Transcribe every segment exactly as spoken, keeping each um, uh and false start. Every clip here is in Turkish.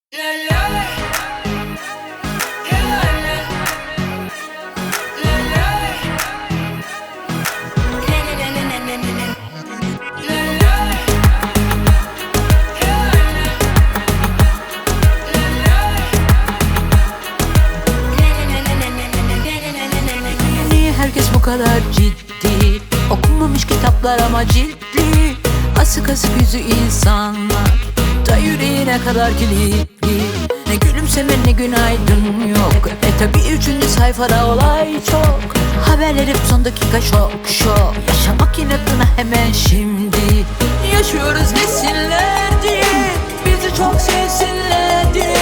Niye herkes bu kadar ciddi? Okunmamış kitaplar ama ciltli. Asık asık yüzü insanlar, da yüreğine kadar kilitli. Ne gülümseme ne günaydın yok. E tabi üçüncü sayfada olay çok. Haberler hep son dakika şok şok. Yaşamak inatına hemen şimdi. Yaşıyoruz desinler diye, bizi çok sevsinler diye.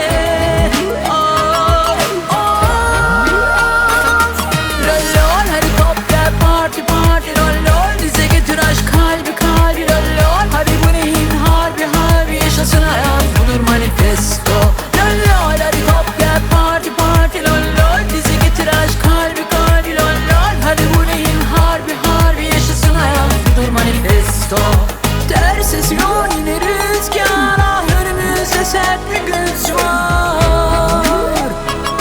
Manifesto lol lol, hadi kop gel parti parti lol lol. Bize getir aşk kalbi kalbi lol lol. Hadi bu neyin harbi harbi, yaşasın hayat budur manifesto. Ters esiyor yine rüzgar, ah önümüzde sert bir güç var.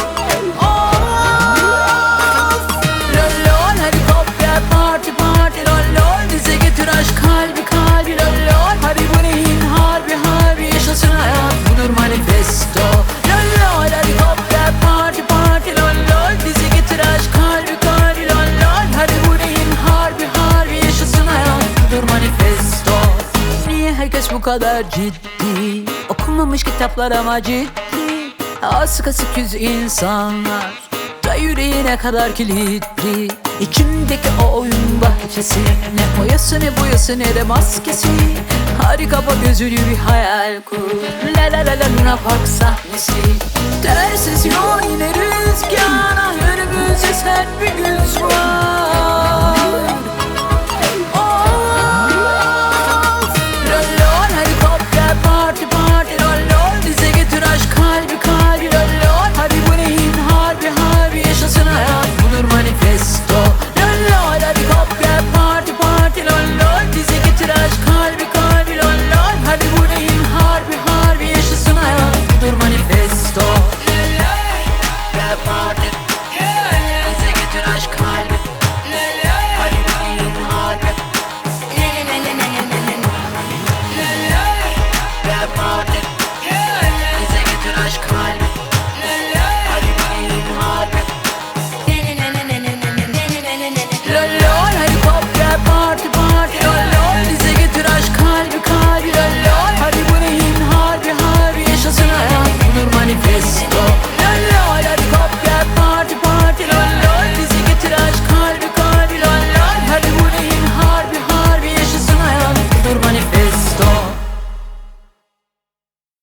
Of lol lol, hadi kop gel parti parti lol lol. Bize getir aşk kalbi kalbi lol lol. Hadi bu neyin harbi harbi, yaşasın hayat manifesto lol lol, hadi hop gel parti parti lol lol. Bizi getir aşk kalbi kalbi lol lol. Hadi bu neyin harbi harbi, yaşasın hayat budur manifesto. Niye herkes bu kadar ciddi? Okunmamış kitaplar ama ciddi. Asık asık yüz insanlar, da yüreğine kadar kilitli. İçimdeki o oyun bahçesi, ne oyası ne boyası ne de maskesi. Hadi kapa gözünü bir hayal kur. La la la la Luna Park sahnesi. Ters esiyor yine rüzgar, ah önümüzde sert bir güç var.